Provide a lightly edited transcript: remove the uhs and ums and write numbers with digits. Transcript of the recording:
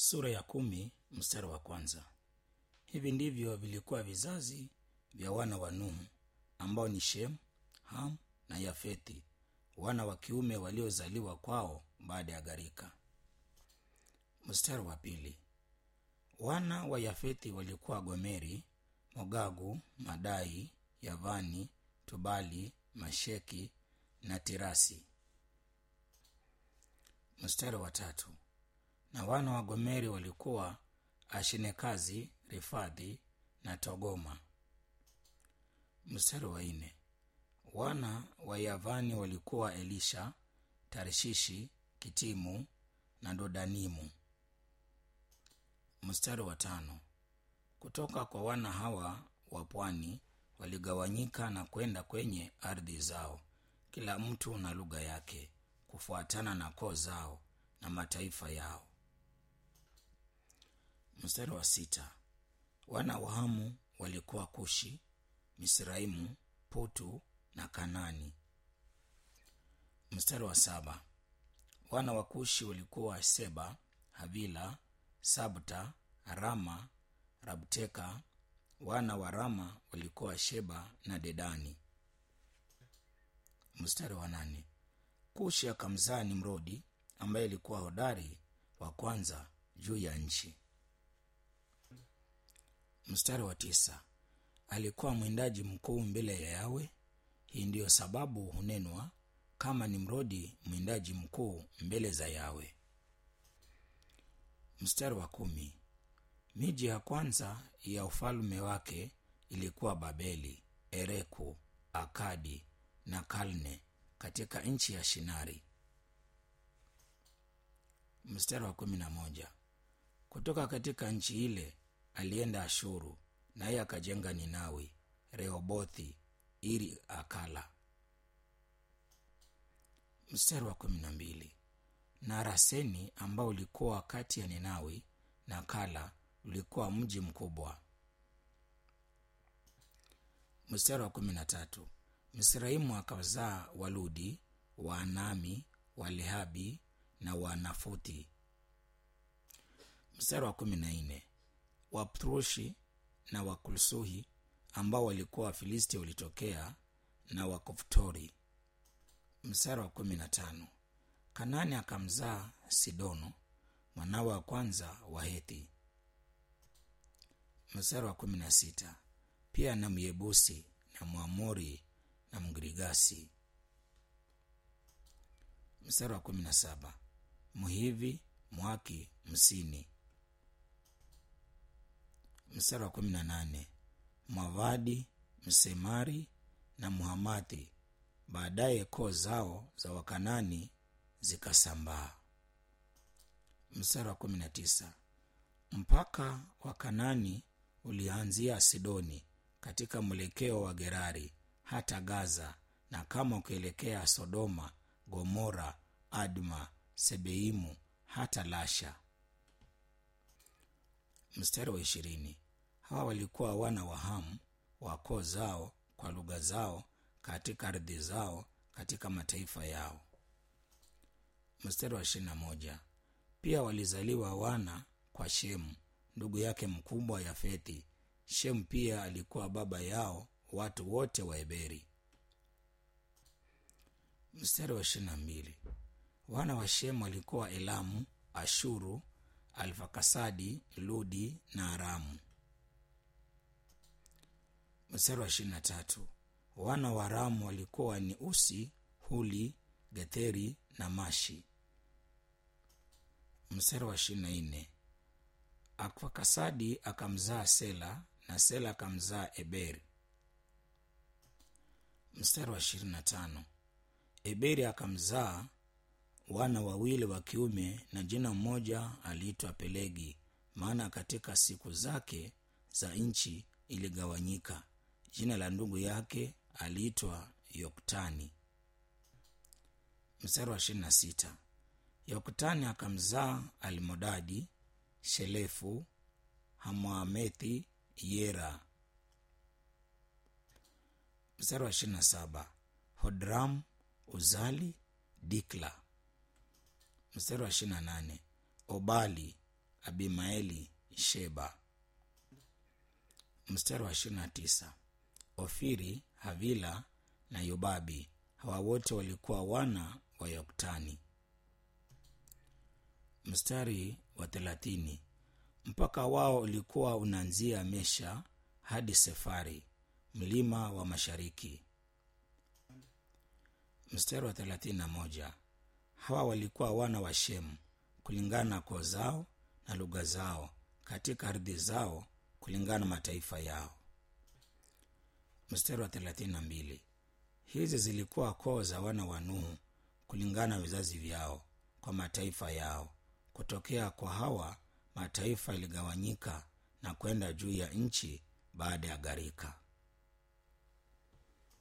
Sura ya 10 mstari wa kwanza. Hivi ndivyo vilikuwa vizazi vya wana wa Nuhu, ambao ni Shem, Ham na Yafethi, wana wa kiume waliozaliwa kwao baada ya gharika. Mstari wa pili. Wana wa Yafethi walikuwa Gomeri, Mogagu, Madai, Yavani, Tubali, Masheki na Tirasi. Mstari wa tatu. Na wana wa Gomeri walikuwa Ashinekazi, Rifadhi na Togoma. Mstari wa nne. Wana wa Yavani walikuwa Elisha, Tarshishi, Kitimu na Dodanimu. Mstari wa tano. Kutoka kwa wana hawa wa pwani waligawanyika na kwenda kwenye ardhi zao, kila mtu na lugha yake, kufuatana na koo zao na mataifa yao. Mstari wa sita. Wana wa Hamu walikuwa Kushi, Misraimu, Putu na Kanani. Mstari wa saba. Wana wa Kushi walikuwa Seba, Havila, Sabta, Rama, Rabteka. Wana wa Rama walikuwa Sheba na Dedani. Mstari wa nane. Kushi akamzaa Nimrodi, ambaye alikuwa hodari wa kwanza juu ya nchi. Mstari wa tisa. Alikuwa mwindaji mkuu mbele ya Yawe. Hii ndiyo sababu hunenwa kama Nimrodi, mwindaji mkuu mbele za Yawe. Mstari wa kumi. Miji ya kwanza ya ufalme wake ilikuwa Babeli, Ereku, Akadi na Kalne katika nchi ya Shinari. Mstari wa 11. Kutoka katika nchi ile alienda Ashuru, naye akajenga Ninawi, Rehobothi, Iri Akala. Mstari wa 12. Na Raseni ambao ulikuwa kati ya Ninawi na Kala ulikuwa mji mkubwa. Mstari wa 13. Misraimu akazaa Waludi, Waanami, Walehabi na Wanafuthi. Mstari wa 14. Waprushi na Wakulsuhi ambao walikuwa Wafilisti walitokea na Wakoftori. Mstari wa 15. Kanani akamzaa Sidono, mwanawe wa kwanza wa Hethi. Mstari wa 16. Pia na Myebusi na Mwamori na Mgirigasi. Mstari wa 17. Mhivi, Mwaki, Msini. Mstari wa 18. Mwavadi, Msemari na Muhamathi. Baadaye koo zao za Wakanani zikasambaa. Mstari wa 19. Mpaka wa Kanani ulianzia Sidoni katika mwelekeo wa Gerari hata Gaza, na kama ukielekea Sodoma, Gomora, Adma, Sebeimu hata Lasha. Mstari wa 20. Hawa walikuwa wana wa Hamu wa koo zao kwa lugha zao katika ardhi zao katika mataifa yao. Mstari wa 21. Pia walizaliwa wana kwa Shemu, ndugu yake mkubwa Yafethi. Shemu pia alikuwa baba yao watu wote wa Eberi. Mstari wa 22. Wana wa Shemu walikuwa Elamu, Ashuru, Alfakasadi, Ludi na Aramu. Mstari wa 23. Wana wa Aramu walikuwa ni Usi, Huli, Getheri na Mashi. Mstari wa 24. Alfakasadi akamzaa Sela na Sela akamzaa Eberi. Mstari wa 25. Eberi akamzaa wana wawili wa kiume, na jina mmoja aliitwa Pelegi, maana katika siku zake za nchi iligawanyika. Jina la ndugu yake aliitwa Yoktani. Mstari wa 26. Yoktani akamzaa Almodadi, Shelefu, Hamwamethi, Yera. Mstari wa 27. Hodram, Uzali, Dikla. Mstari wa 28. Obali Abimaeli, Sheba. Mstari wa 29, Ofiri, Havila na Yobabi, hawa wote walikuwa wana wa Yoktani. Mstari wa 30, mpaka wao ulikuwa unaanzia Mesha hadi Sefari, mlima wa mashariki. Mstari wa 31, hawa walikuwa wana wa Shemu kulingana na koo zao na lugha zao, katika ardhi zao kulingana na mataifa yao. Mstari wa 32, hizi zilikuwa koo za wana wa Nuhu kulingana na vizazi vyao kwa mataifa yao. Kutokea kwa hawa mataifa iligawanyika na kwenda juu ya nchi baada ya gharika.